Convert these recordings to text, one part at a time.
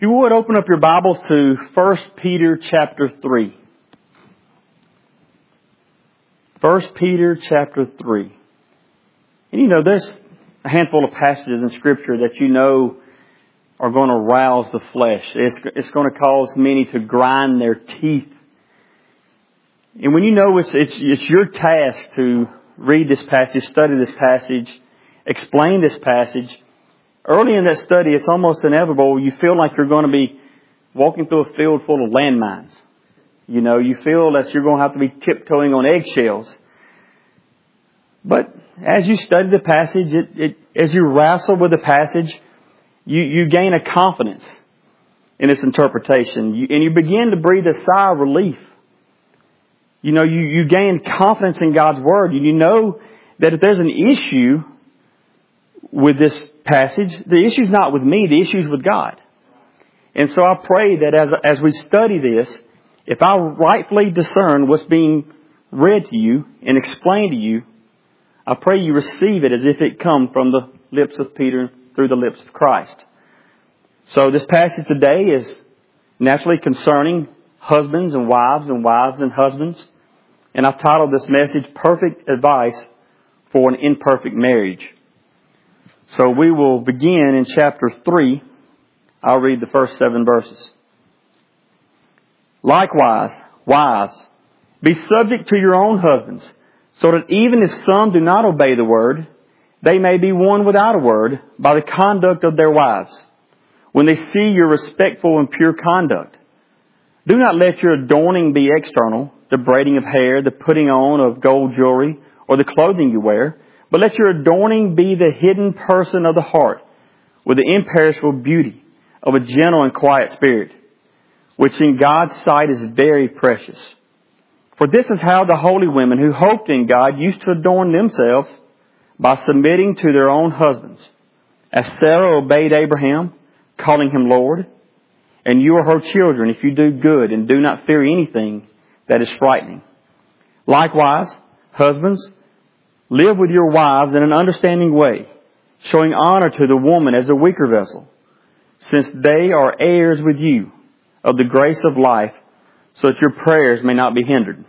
you would, open up your Bibles to 1 Peter chapter 3. 1 Peter chapter 3. And there's a handful of passages in Scripture that are going to rouse the flesh. It's going to cause many to grind their teeth. And when it's your task to read this passage, study this passage, explain this passage, early in that study, it's almost inevitable. You feel like you're going to be walking through a field full of landmines. You feel that you're going to have to be tiptoeing on eggshells. But as you study the passage, as you wrestle with the passage, you gain a confidence in its interpretation. And you begin to breathe a sigh of relief. You gain confidence in God's Word. And you know that if there's an issue with this passage, the issue's not with me, the issue's with God. And so I pray that as we study this, if I rightfully discern what's being read to you and explained to you, I pray you receive it as if it come from the lips of Peter through the lips of Christ. So this passage today is naturally concerning husbands and wives and husbands. And I've titled this message, Perfect Advice for an Imperfect Marriage. So we will begin in chapter 3. I'll read the first 7 verses. Likewise, wives, be subject to your own husbands, so that even if some do not obey the word, they may be won without a word by the conduct of their wives, when they see your respectful and pure conduct. Do not let your adorning be external, the braiding of hair, the putting on of gold jewelry, or the clothing you wear, but let your adorning be the hidden person of the heart, with the imperishable beauty of a gentle and quiet spirit, which in God's sight is very precious. For this is how the holy women who hoped in God used to adorn themselves, by submitting to their own husbands, as Sarah obeyed Abraham, calling him Lord. And you are her children if you do good and do not fear anything that is frightening. Likewise, husbands, live with your wives in an understanding way, showing honor to the woman as a weaker vessel, since they are heirs with you of the grace of life, so that your prayers may not be hindered.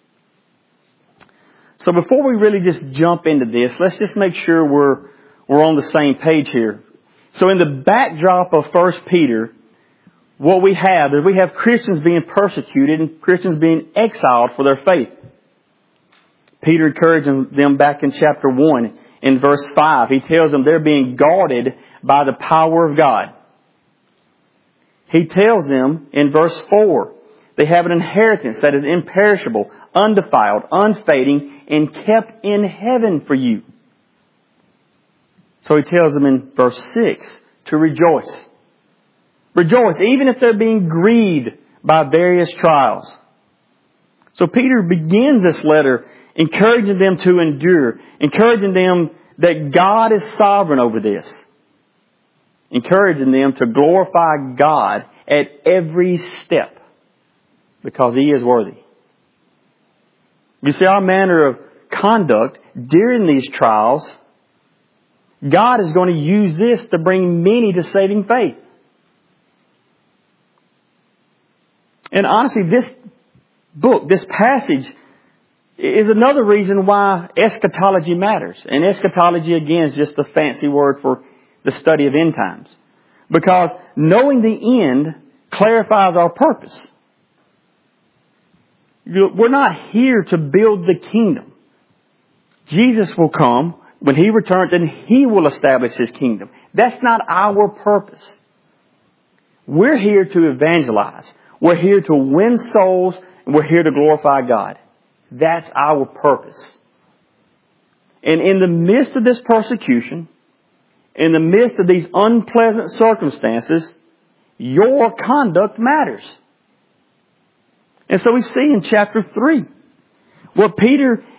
So before we really just jump into this, let's just make sure we're on the same page here. So in the backdrop of 1 Peter, what we have is we have Christians being persecuted and Christians being exiled for their faith. Peter encouraging them back in chapter 1 in verse 5. He tells them they're being guarded by the power of God. He tells them in verse 4, they have an inheritance that is imperishable, undefiled, unfading, and kept in heaven for you. So he tells them in verse 6 to rejoice. Rejoice, even if they're being grieved by various trials. So Peter begins this letter encouraging them to endure, encouraging them that God is sovereign over this, encouraging them to glorify God at every step, because He is worthy. You see, our manner of conduct during these trials, God is going to use this to bring many to saving faith. And honestly, this book, this passage, is another reason why eschatology matters. And eschatology, again, is just a fancy word for the study of end times. Because knowing the end clarifies our purpose. We're not here to build the kingdom. Jesus will come when He returns and He will establish His kingdom. That's not our purpose. We're here to evangelize. We're here to win souls, and we're here to glorify God. That's our purpose. And in the midst of this persecution, in the midst of these unpleasant circumstances, your conduct matters. And so we see in chapter 3, what we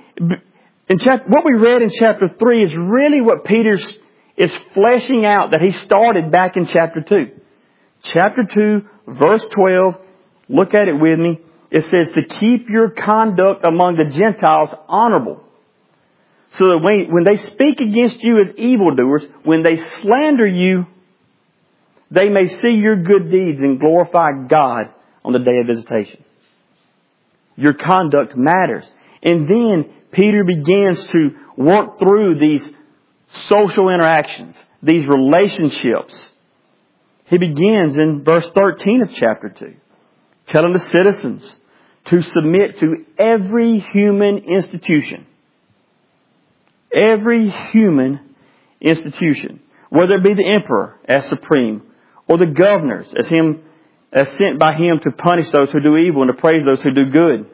read in chapter 3 is really what Peter is fleshing out that he started back in chapter 2. Chapter 2, verse 12, look at it with me. It says to keep your conduct among the Gentiles honorable. So that when they speak against you as evildoers, when they slander you, they may see your good deeds and glorify God on the day of visitation. Your conduct matters. And then Peter begins to work through these social interactions, these relationships. He begins in verse 13 of chapter 2, telling the citizens to submit to every human institution. Every human institution, whether it be the emperor as supreme, or the governors as sent by him to punish those who do evil and to praise those who do good.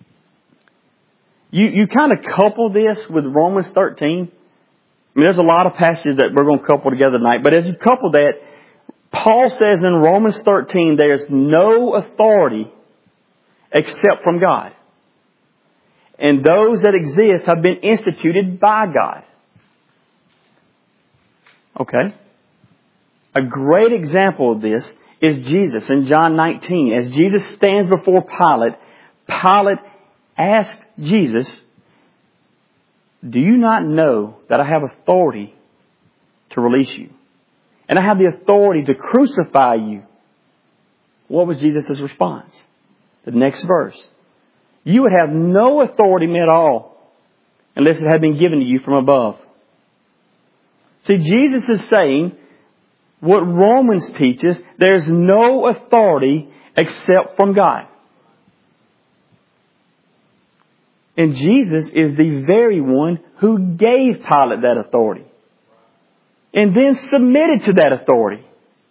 You kind of couple this with Romans 13. I mean, there's a lot of passages that we're going to couple together tonight. But as you couple that, Paul says in Romans 13, there's no authority except from God. And those that exist have been instituted by God. Okay? A great example of this is Jesus in John 19. As Jesus stands before Pilate, Pilate asked Jesus, "Do you not know that I have authority to release you? And I have the authority to crucify you?" What was Jesus' response? The next verse. "You would have no authority at all unless it had been given to you from above." See, Jesus is saying what Romans teaches, there's no authority except from God. And Jesus is the very one who gave Pilate that authority. And then submitted to that authority.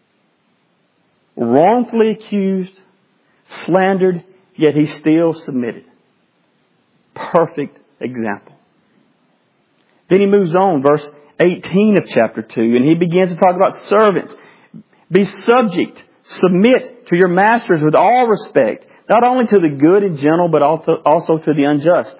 Wrongfully accused, slandered, yet he still submitted. Perfect example. Then he moves on, verse 18 of chapter 2, and he begins to talk about servants. Be subject, submit to your masters with all respect, not only to the good and gentle, but also to the unjust.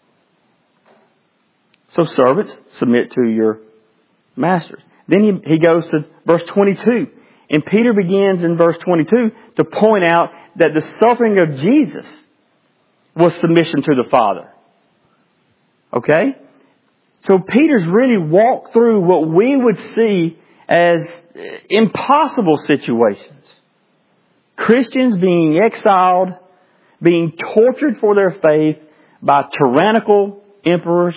So servants, submit to your masters. Then he goes to verse 22. And Peter begins in verse 22 to point out that the suffering of Jesus was submission to the Father. Okay? So Peter's really walked through what we would see as impossible situations. Christians being exiled, being tortured for their faith by tyrannical emperors.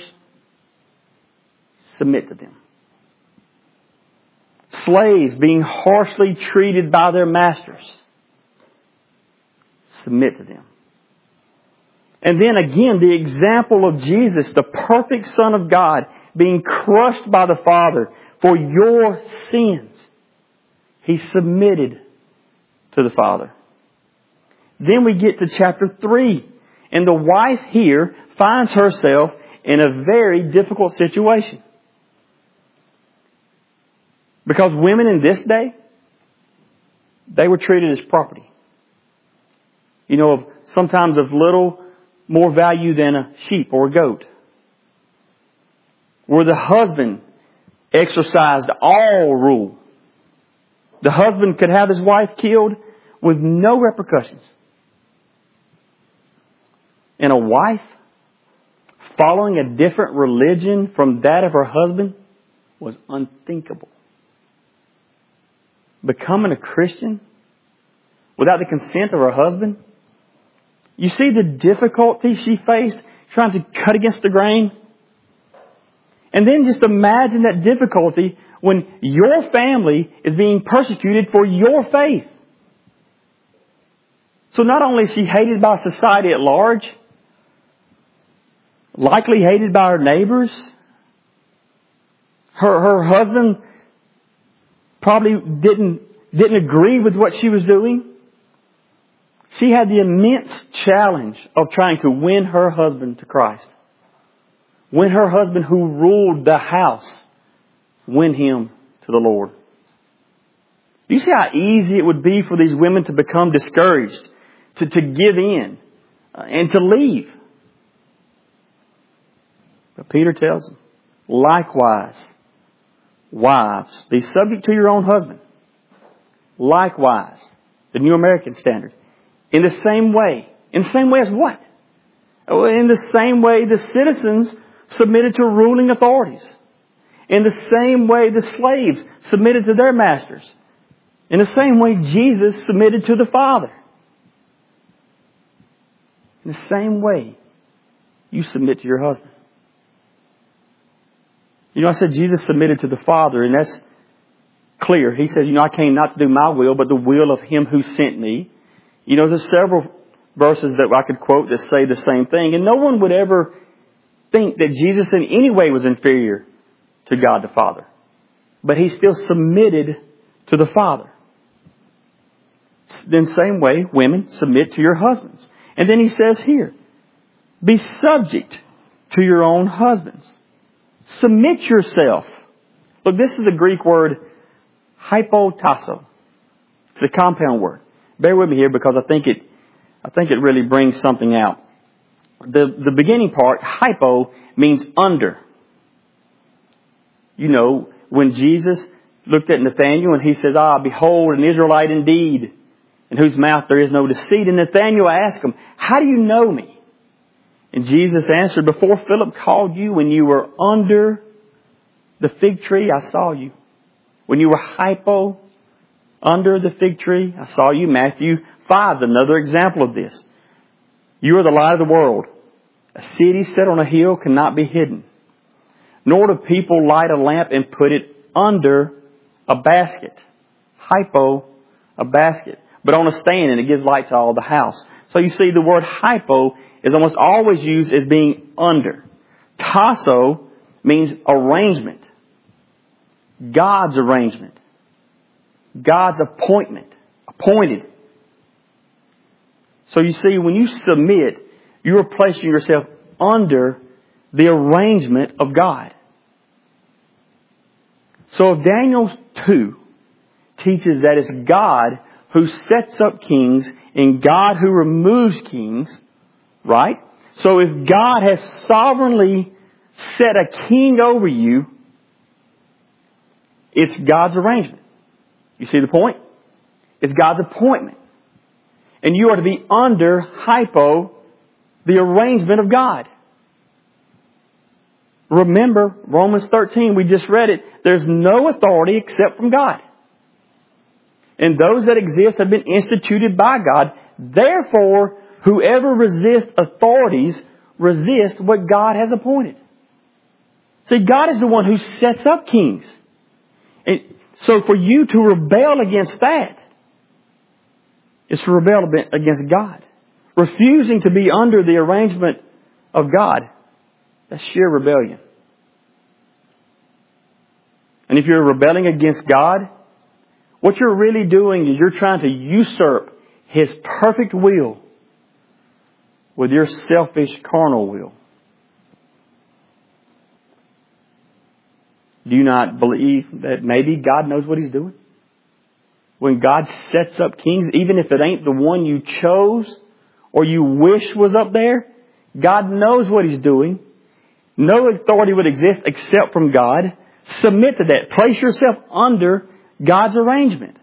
Submit to them. Slaves being harshly treated by their masters. Submit to them. And then again, the example of Jesus, the perfect Son of God, being crushed by the Father for your sins. He submitted to the Father. Then we get to chapter 3. And the wife here finds herself in a very difficult situation. Because women in this day, they were treated as property. You know, sometimes of little more value than a sheep or a goat. Where the husband exercised all rule. The husband could have his wife killed with no repercussions. And a wife following a different religion from that of her husband was unthinkable. Becoming a Christian without the consent of her husband. You see the difficulty she faced trying to cut against the grain? And then just imagine that difficulty when your family is being persecuted for your faith. So not only is she hated by society at large, likely hated by her neighbors, her husband probably didn't agree with what she was doing. She had the immense challenge of trying to win her husband to Christ. Win her husband who ruled the house. Win him to the Lord. You see how easy it would be for these women to become discouraged, to give in, and to leave. But Peter tells them, likewise, wives, be subject to your own husband. Likewise, the New American Standard. In the same way. In the same way as what? In the same way the citizens submitted to ruling authorities. In the same way the slaves submitted to their masters. In the same way Jesus submitted to the Father. In the same way you submit to your husband. You know, I said Jesus submitted to the Father, and that's clear. He says, I came not to do my will, but the will of Him who sent me. You know, there's several verses that I could quote that say the same thing. And no one would ever think that Jesus in any way was inferior to God the Father. But He still submitted to the Father. In the same way, women, submit to your husbands. And then He says here, be subject to your own husbands. Submit yourself. Look, this is the Greek word hypotasso. It's a compound word. Bear with me here because I think it really brings something out. The beginning part, hypo, means under. You know, when Jesus looked at Nathanael and He says, behold, an Israelite indeed, in whose mouth there is no deceit. And Nathanael asked Him, how do you know me? And Jesus answered, before Philip called you, when you were under the fig tree, I saw you. When you were hypo, under the fig tree, I saw you. Matthew 5 is another example of this. You are the light of the world. A city set on a hill cannot be hidden. Nor do people light a lamp and put it under a basket. Hypo, a basket. But on a stand, and it gives light to all the house. So you see the word hypo is almost always used as being under. Tasso means arrangement. God's arrangement. God's appointment. Appointed. So you see, when you submit, you are placing yourself under the arrangement of God. So if Daniel 2 teaches that it's God who sets up kings and God who removes kings, right? So if God has sovereignly set a king over you, it's God's arrangement. You see the point? It's God's appointment. And you are to be under hypo, the arrangement of God. Remember, Romans 13, we just read it. There's no authority except from God. And those that exist have been instituted by God. Therefore, whoever resists authorities resists what God has appointed. See, God is the one who sets up kings. And so for you to rebel against that is to rebel against God. Refusing to be under the arrangement of God, that's sheer rebellion. And if you're rebelling against God, what you're really doing is you're trying to usurp His perfect will with your selfish carnal will. Do you not believe that maybe God knows what He's doing? When God sets up kings, even if it ain't the one you chose or you wish was up there, God knows what He's doing. No authority would exist except from God. Submit to that. Place yourself under God's arrangement.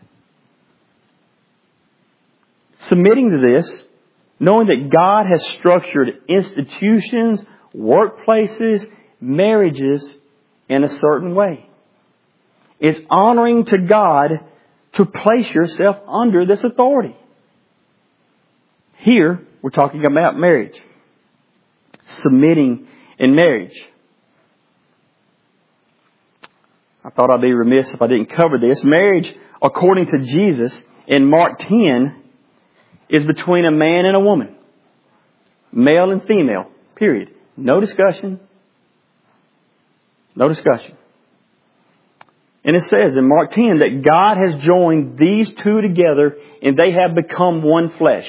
Submitting to this, knowing that God has structured institutions, workplaces, marriages in a certain way. It's honoring to God to place yourself under this authority. Here, we're talking about marriage. Submitting in marriage. I thought I'd be remiss if I didn't cover this. Marriage, according to Jesus, in Mark 10, is between a man and a woman. Male and female. Period. No discussion. No discussion. And it says in Mark 10 that God has joined these two together and they have become one flesh.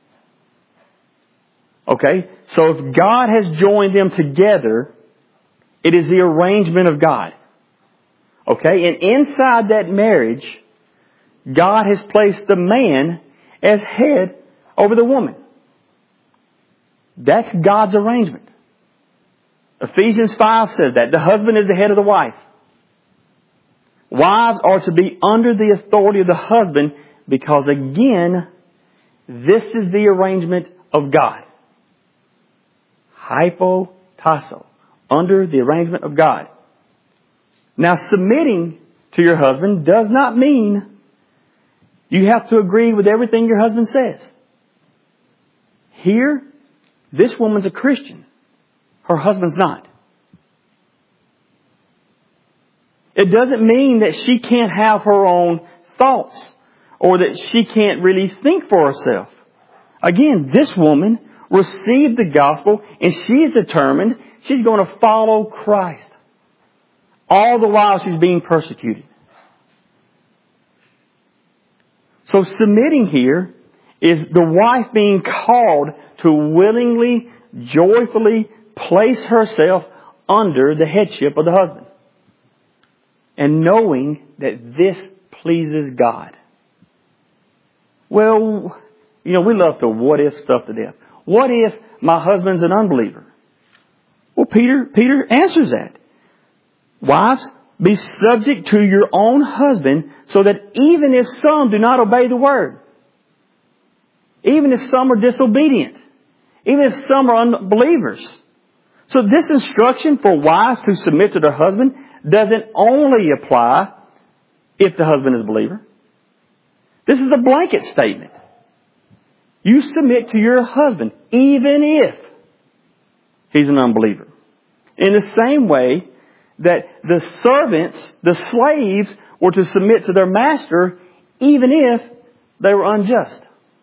Okay? So if God has joined them together, it is the arrangement of God. Okay? And inside that marriage, God has placed the man as head over the woman. That's God's arrangement. Ephesians 5 says that. The husband is the head of the wife. Wives are to be under the authority of the husband because, again, this is the arrangement of God. Hypotasso. Under the arrangement of God. Now, submitting to your husband does not mean You have to agree with everything your husband says. Here, this woman's a Christian. Her husband's not. It doesn't mean that she can't have her own thoughts or that she can't really think for herself. Again, this woman received the gospel and she is determined she's going to follow Christ. All the while she's being persecuted. So submitting here is the wife being called to willingly, joyfully place herself under the headship of the husband. And knowing that this pleases God. Well, we love to what if stuff to death. What if my husband's an unbeliever? Well, Peter answers that. Wives, be subject to your own husband so that even if some do not obey the word, even if some are disobedient, even if some are unbelievers. So this instruction for wives to submit to their husband doesn't only apply if the husband is a believer. This is a blanket statement. You submit to your husband even if he's an unbeliever. In the same way that the servants, the slaves, were to submit to their master even if they were unjust.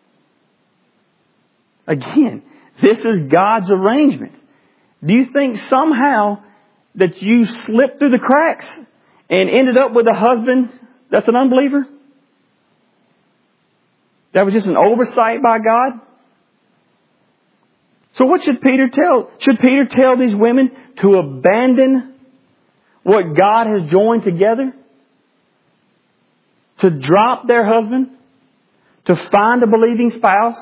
Again, this is God's arrangement. Do you think somehow that you slipped through the cracks and ended up with a husband that's an unbeliever? That was just an oversight by God? So what should Peter tell? Should Peter tell these women to abandon what God has joined together? To drop their husband? To find a believing spouse?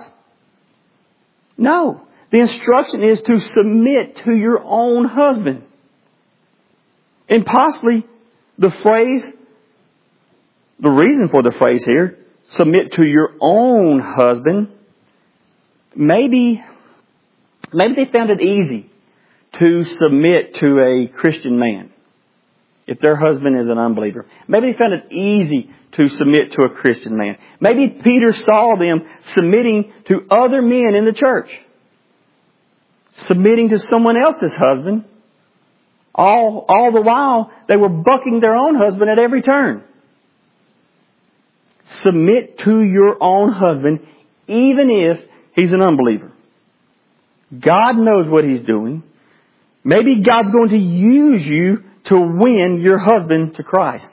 No. The instruction is to submit to your own husband. And possibly the reason for the phrase here, submit to your own husband, maybe they found it easy to submit to a Christian man if their husband is an unbeliever. Maybe they found it easy to submit to a Christian man. Maybe Peter saw them submitting to other men in the church. Submitting to someone else's husband. All the while, they were bucking their own husband at every turn. Submit to your own husband, even if he's an unbeliever. God knows what He's doing. Maybe God's going to use you to win your husband to Christ.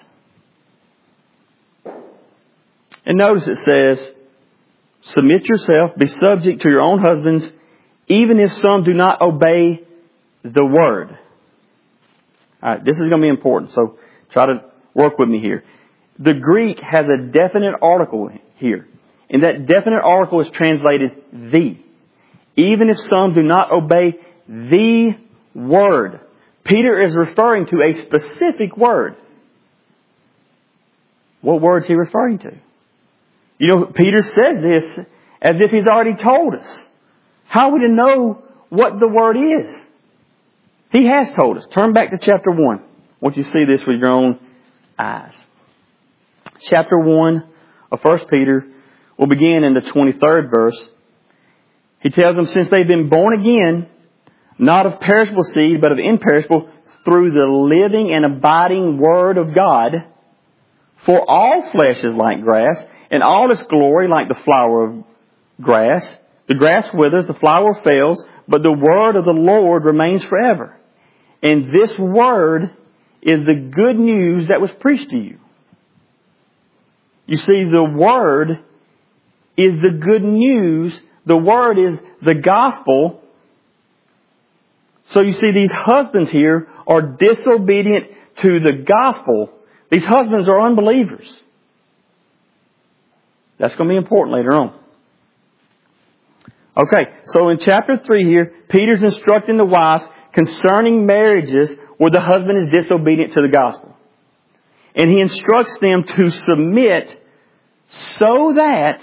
And notice it says, submit yourself, be subject to your own husbands, even if some do not obey the word. Alright, this is going to be important, so try to work with me here. The Greek has a definite article here. And that definite article is translated the. Even if some do not obey the word. Peter is referring to a specific word. What word is he referring to? Peter said this as if he's already told us. How are we to know what the word is? He has told us. Turn back to chapter 1. I want you to see this with your own eyes. Chapter 1 of 1 Peter will begin in the 23rd verse. He tells them, since they've been born again, not of perishable seed, but of imperishable, through the living and abiding Word of God. For all flesh is like grass, and all its glory like the flower of grass. The grass withers, the flower fails, but the word of the Lord remains forever. And this word is the good news that was preached to you. You see, the word is the good news. The word is the gospel. So you see, these husbands here are disobedient to the gospel. These husbands are unbelievers. That's going to be important later on. Okay, so in chapter 3 here, Peter's instructing the wives concerning marriages where the husband is disobedient to the gospel. And he instructs them to submit so that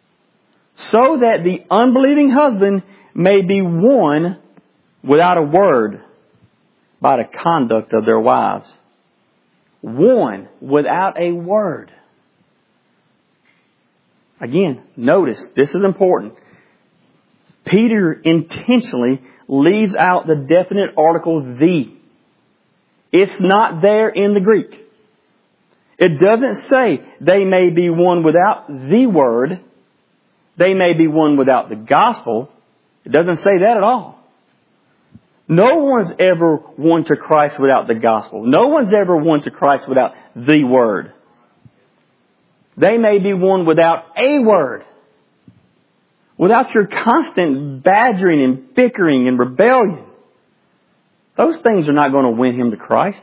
the unbelieving husband may be won without a word by the conduct of their wives. Won without a word. Again, notice, this is important. Peter intentionally leaves out the definite article the. It's not there in the Greek. It doesn't say they may be one without the word. They may be one without the gospel. It doesn't say that at all. No one's ever won to Christ without the gospel. No one's ever won to Christ without the word. They may be won without a word. Without your constant badgering and bickering and rebellion. Those things are not going to win him to Christ.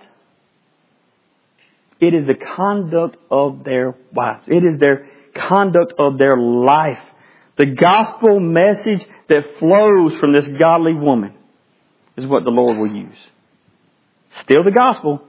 It is the conduct of their wives. It is their conduct of their life. The gospel message that flows from this godly woman is what the Lord will use. Still the gospel.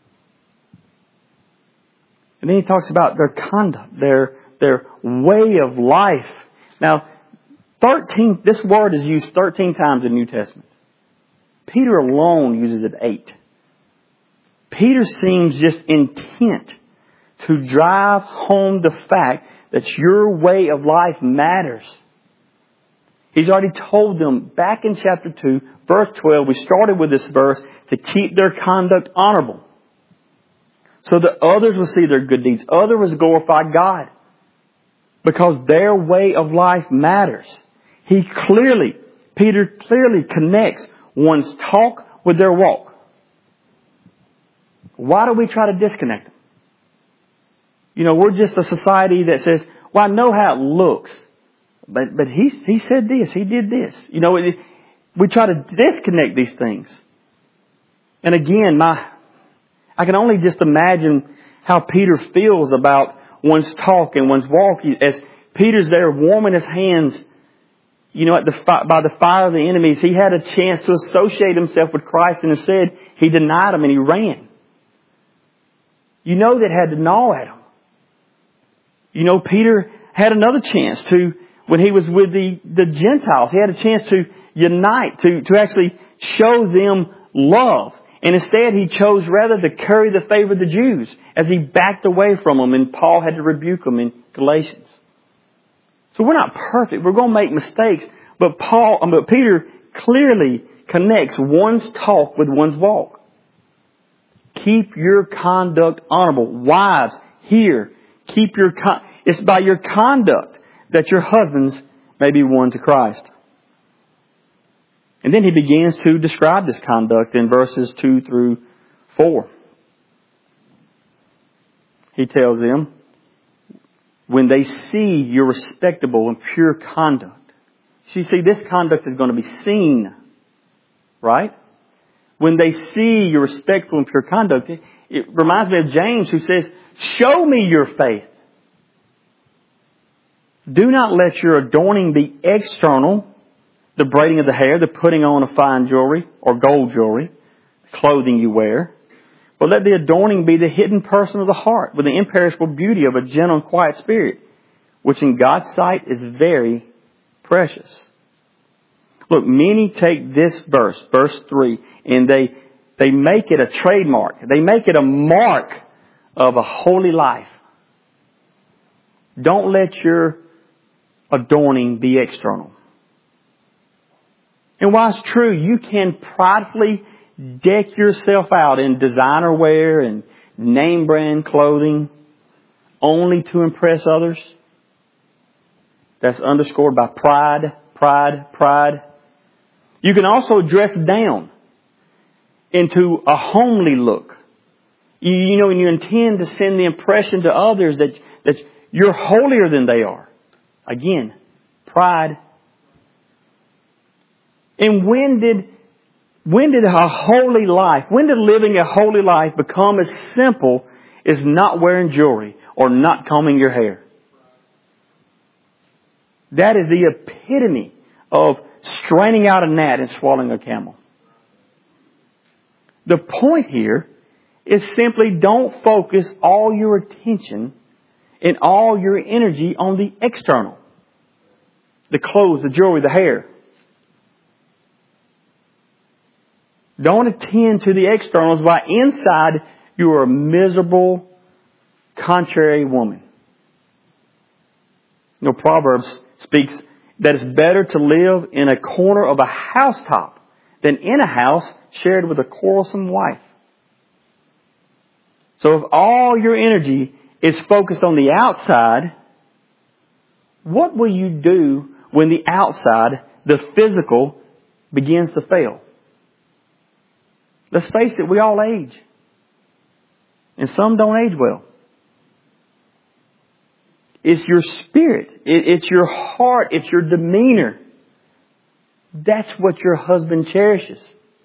And then he talks about their conduct, their way of life. Now, this word is used 13 times in the New Testament. Peter alone uses it 8. Peter seems just intent to drive home the fact that your way of life matters. He's already told them back in chapter 2, verse 12, we started with this verse, to keep their conduct honorable. So that others will see their good deeds. Others will glorify God. Because their way of life matters. Peter clearly connects one's talk with their walk. Why do we try to disconnect them? You know, we're just a society that says, well, I know how it looks. But he said this, he did this. You know, we try to disconnect these things. And again, I can only just imagine how Peter feels about one's talk and one's walk. As Peter's there warming his hands, you know, by the fire of the enemies, he had a chance to associate himself with Christ, and instead he denied him and he ran. You know that had to gnaw at him. You know, Peter had another chance when he was with the Gentiles, he had a chance to unite, to actually show them love. And instead he chose rather to curry the favor of the Jews as he backed away from them, and Paul had to rebuke them in Galatians. So we're not perfect. We're going to make mistakes. But Peter clearly connects one's talk with one's walk. Keep your conduct honorable. Wives, here, it's by your conduct that your husbands may be won to Christ. And then he begins to describe this conduct in verses 2 through 4. He tells them, when they see your respectable and pure conduct. You see, this conduct is going to be seen. Right? When they see your respectful and pure conduct, it reminds me of James, who says, show me your faith. Do not let your adorning be external, the braiding of the hair, the putting on of fine jewelry or gold jewelry, the clothing you wear. But let the adorning be the hidden person of the heart, with the imperishable beauty of a gentle and quiet spirit, which in God's sight is very precious. Look, many take this verse 3, and they make it a trademark. They make it a mark of a holy life. Don't let your adorning be external. And while it's true, you can pridefully deck yourself out in designer wear and name brand clothing only to impress others. That's underscored by pride. You can also dress down into a homely look. You know, and you intend to send the impression to others that you're holier than they are. Again, pride. And when did a holy life, when did living a holy life become as simple as not wearing jewelry or not combing your hair? That is the epitome of straining out a gnat and swallowing a camel. The point here is simply don't focus all your attention and all your energy on the external. The clothes, the jewelry, the hair. Don't attend to the externals, while inside you are a miserable, contrary woman. Proverbs speaks that it's better to live in a corner of a housetop than in a house shared with a quarrelsome wife. So if all your energy is focused on the outside, what will you do when the outside, the physical, begins to fail? Let's face it, we all age. And some don't age well. It's your spirit. It's your heart. It's your demeanor. That's what your husband cherishes.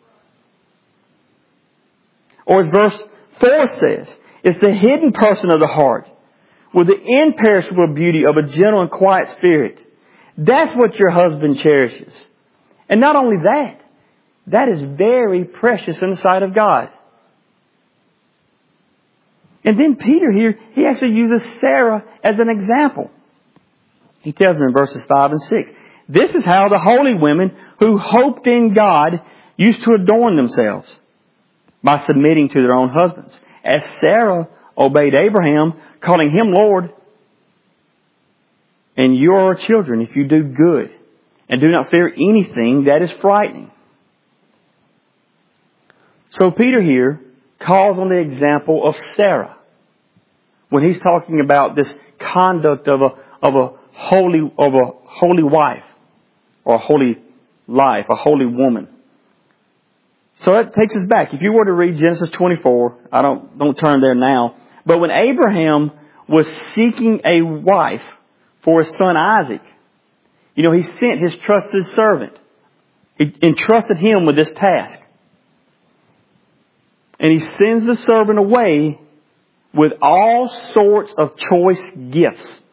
Or as verse 4 says, it's the hidden person of the heart with the imperishable beauty of a gentle and quiet spirit. That's what your husband cherishes. And not only that, that is very precious in the sight of God. And then Peter here, he actually uses Sarah as an example. He tells them in verses 5 and 6, this is how the holy women who hoped in God used to adorn themselves by submitting to their own husbands. As Sarah obeyed Abraham, calling him Lord. And you are children if you do good and do not fear anything that is frightening. So Peter here calls on the example of Sarah when he's talking about this conduct of a holy wife or a holy life, a holy woman. So that takes us back. If you were to read Genesis 24, I don't turn there now, but when Abraham was seeking a wife for his son Isaac, he sent his trusted servant. He entrusted him with this task. And he sends the servant away with all sorts of choice gifts.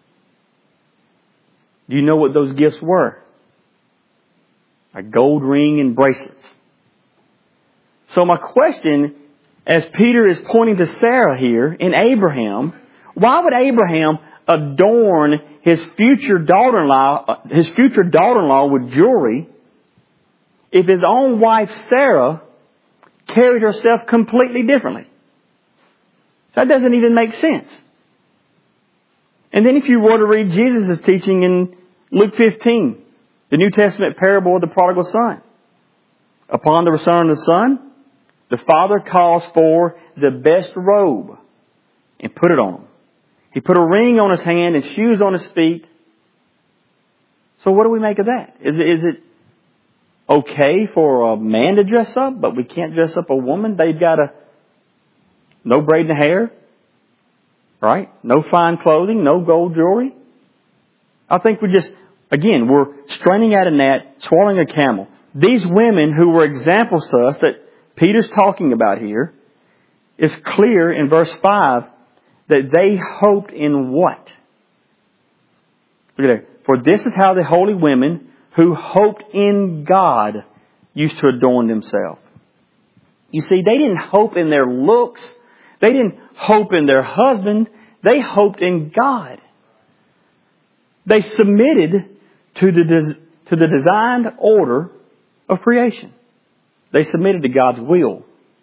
Do you know what those gifts were? A gold ring and bracelets. So my question, as Peter is pointing to Sarah here in Abraham, why would Abraham adorn his future daughter-in-law with jewelry if his own wife Sarah carried herself completely differently? That doesn't even make sense. And then if you were to read Jesus' teaching in Luke 15, the New Testament parable of the prodigal son. Upon the return of the son, the father calls for the best robe and put it on him. He put a ring on his hand and shoes on his feet. So what do we make of that? Is it okay for a man to dress up, but we can't dress up a woman? They've got no braiding the hair, right? No fine clothing, no gold jewelry. I think we're straining at a gnat, swallowing a camel. These women who were examples to us that Peter's talking about here, is clear in verse 5 that they hoped in what? Look at that. For this is how the holy women who hoped in God used to adorn themselves. You see, they didn't hope in their looks. They didn't hope in their husband. They hoped in God. They submitted to the designed order of creation. They submitted to God's will.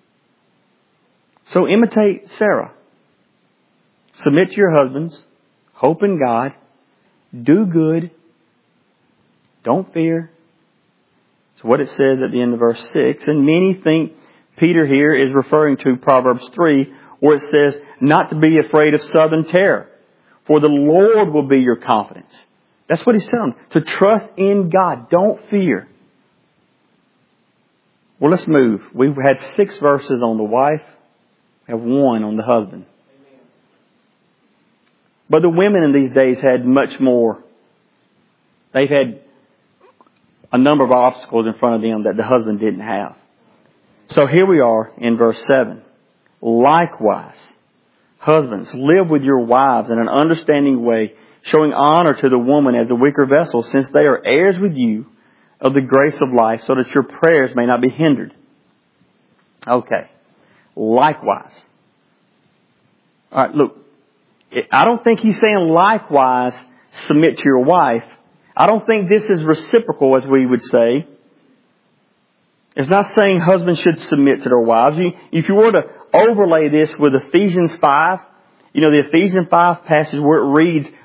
So imitate Sarah. Submit to your husbands. Hope in God. Do good. Don't fear. It's what it says at the end of verse 6. And many think Peter here is referring to Proverbs 3, where it says not to be afraid of sudden terror, for the Lord will be your confidence. That's what he's telling them. To trust in God. Don't fear. Well, let's move. We've had 6 verses on the wife. We have 1 on the husband. Amen. But the women in these days had much more. They've had a number of obstacles in front of them that the husband didn't have. So here we are in verse 7. Likewise, husbands, live with your wives in an understanding way, showing honor to the woman as a weaker vessel, since they are heirs with you of the grace of life, so that your prayers may not be hindered. Okay. Likewise. All right, look. I don't think he's saying likewise submit to your wife. I don't think this is reciprocal, as we would say. It's not saying husbands should submit to their wives. If you were to overlay this with Ephesians 5, the Ephesians 5 passage where it reads,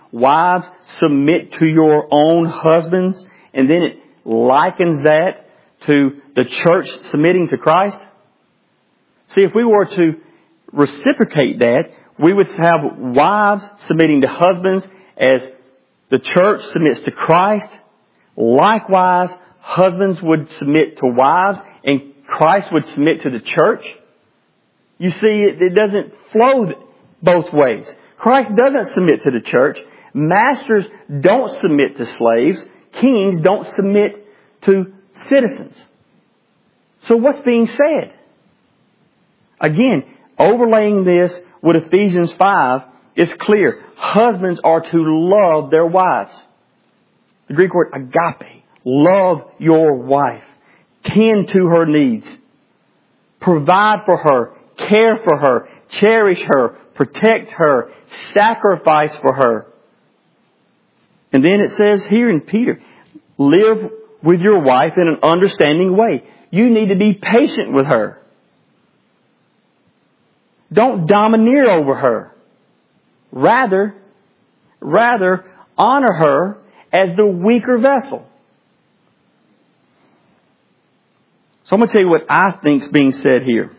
wives, submit to your own husbands, and then it likens that to the church submitting to Christ. See, if we were to reciprocate that, we would have wives submitting to husbands as the church submits to Christ. Likewise, husbands would submit to wives and Christ would submit to the church. You see, it doesn't flow both ways. Christ doesn't submit to the church. Masters don't submit to slaves. Kings don't submit to citizens. So what's being said? Again, overlaying this with Ephesians 5, it's clear. Husbands are to love their wives. The Greek word agape. Love your wife. Tend to her needs. Provide for her. Care for her. Cherish her. Protect her. Sacrifice for her. And then it says here in Peter, live with your wife in an understanding way. You need to be patient with her. Don't domineer over her. Rather honor her as the weaker vessel. So I'm going to tell you what I think is being said here.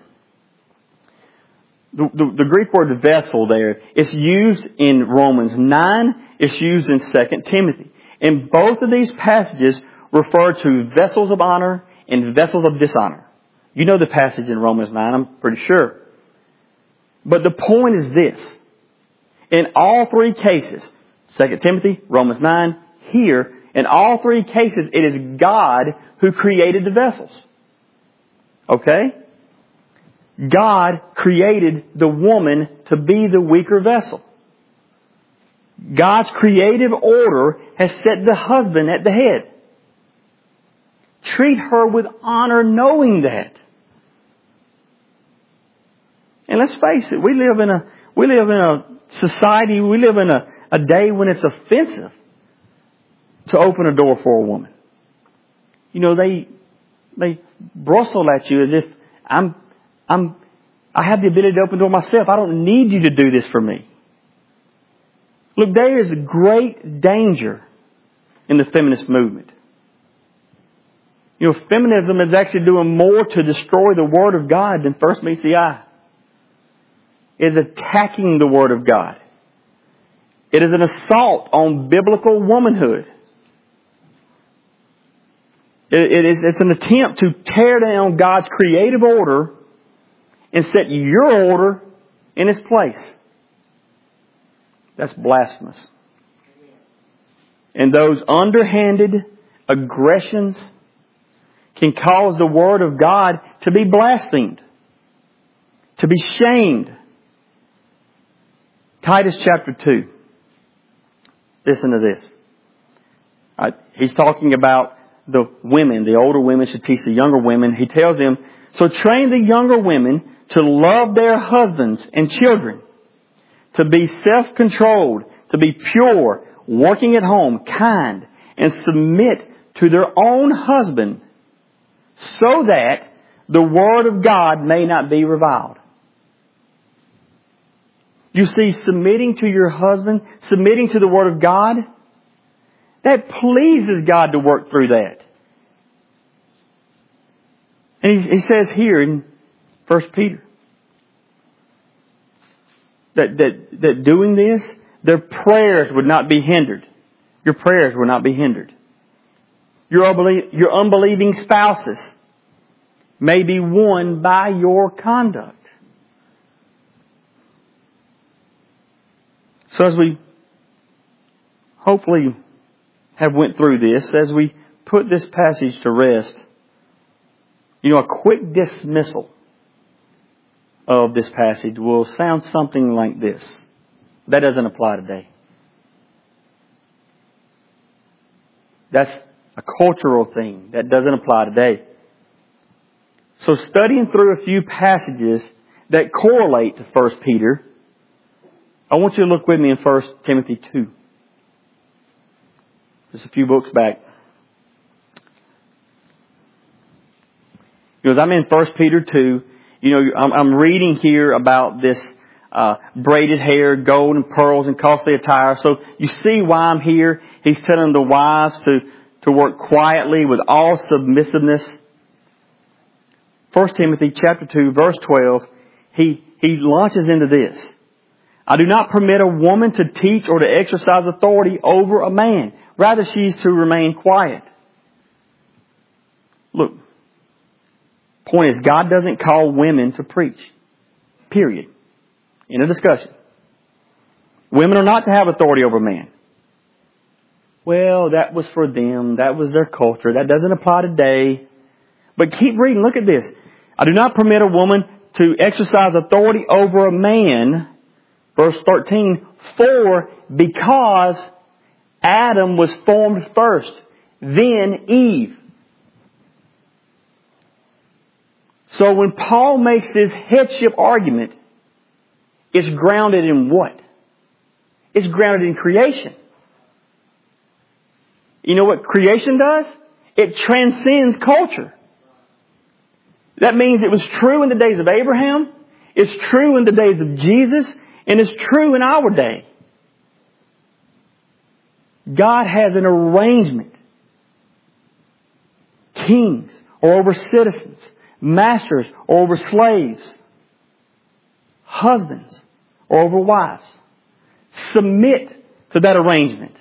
The Greek word vessel there, it's used in Romans 9, it's used in 2 Timothy. And both of these passages refer to vessels of honor and vessels of dishonor. You know the passage in Romans 9, I'm pretty sure. But the point is this. In all three cases, 2 Timothy, Romans 9, here, in all three cases, it is God who created the vessels. Okay? God created the woman to be the weaker vessel. God's creative order has set the husband at the head. Treat her with honor knowing that. And let's face it, we live in a society, we live in a day when it's offensive to open a door for a woman. You know, they bristle at you as if I have the ability to open the door myself. I don't need you to do this for me. Look, there is a great danger in the feminist movement. You know, feminism is actually doing more to destroy the Word of God than first meets the eye. It is attacking the Word of God. It is an assault on biblical womanhood. It's an attempt to tear down God's creative order and set your order in its place. That's blasphemous. And those underhanded aggressions can cause the Word of God to be blasphemed, to be shamed. Titus chapter 2. Listen to this. He's talking about the women. The older women should teach the younger women. He tells them, so train the younger women to love their husbands and children, to be self-controlled, to be pure, working at home, kind, and submit to their own husband, so that the Word of God may not be reviled. You see, submitting to your husband, submitting to the Word of God, that pleases God to work through that. And he says here in 1 Peter that doing this, their prayers would not be hindered. Your prayers would not be hindered. Your unbelieving spouses may be won by your conduct. So as we hopefully have went through this, as we put this passage to rest, you know, a quick dismissal of this passage will sound something like this. That doesn't apply today. That's a cultural thing. That doesn't apply today. So studying through a few passages that correlate to 1 Peter, I want you to look with me in 1 Timothy 2. Just a few books back. Because I'm in 1 Peter 2. You know, I'm reading here about this braided hair, gold and pearls and costly attire. So you see why I'm here. He's telling the wives to work quietly with all submissiveness. 1 Timothy chapter 2 verse 12, he launches into this. I do not permit a woman to teach or to exercise authority over a man. Rather, she is to remain quiet. Look, point is, God doesn't call women to preach. Period. In a discussion. Women are not to have authority over man. Well, that was for them. That was their culture. That doesn't apply today. But keep reading. Look at this. I do not permit a woman to exercise authority over a man. Verse 13. For because Adam was formed first, then Eve. So when Paul makes this headship argument, it's grounded in what? It's grounded in creation. You know what creation does? It transcends culture. That means it was true in the days of Abraham, it's true in the days of Jesus, and it's true in our day. God has an arrangement. Kings are over citizens. Masters are over slaves. Husbands are over wives. Submit to that arrangement.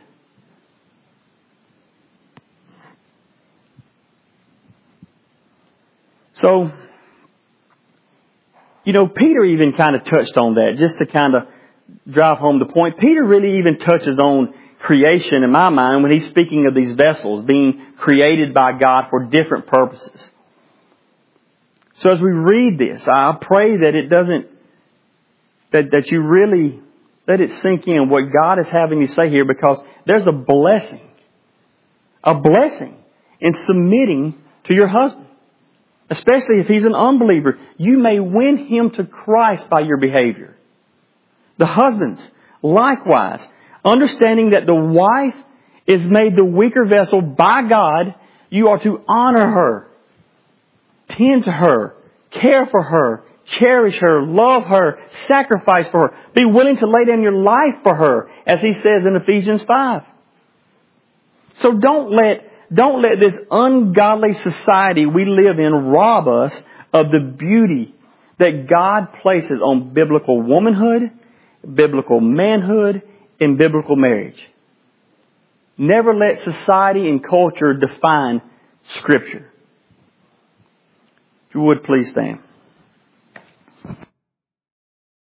So, Peter even kind of touched on that, just to kind of drive home the point. Peter really even touches on creation in my mind when he's speaking of these vessels being created by God for different purposes. So as we read this, I pray that it doesn't, that you really let it sink in what God is having you say here, because there's a blessing in submitting to your husband. Especially if he's an unbeliever. You may win him to Christ by your behavior. The husbands, likewise, understanding that the wife is made the weaker vessel by God, you are to honor her, tend to her, care for her, cherish her, love her, sacrifice for her, be willing to lay down your life for her, as he says in Ephesians 5. So don't let this ungodly society we live in rob us of the beauty that God places on biblical womanhood, biblical manhood, and biblical marriage. Never let society and culture define Scripture. If you would, please stand.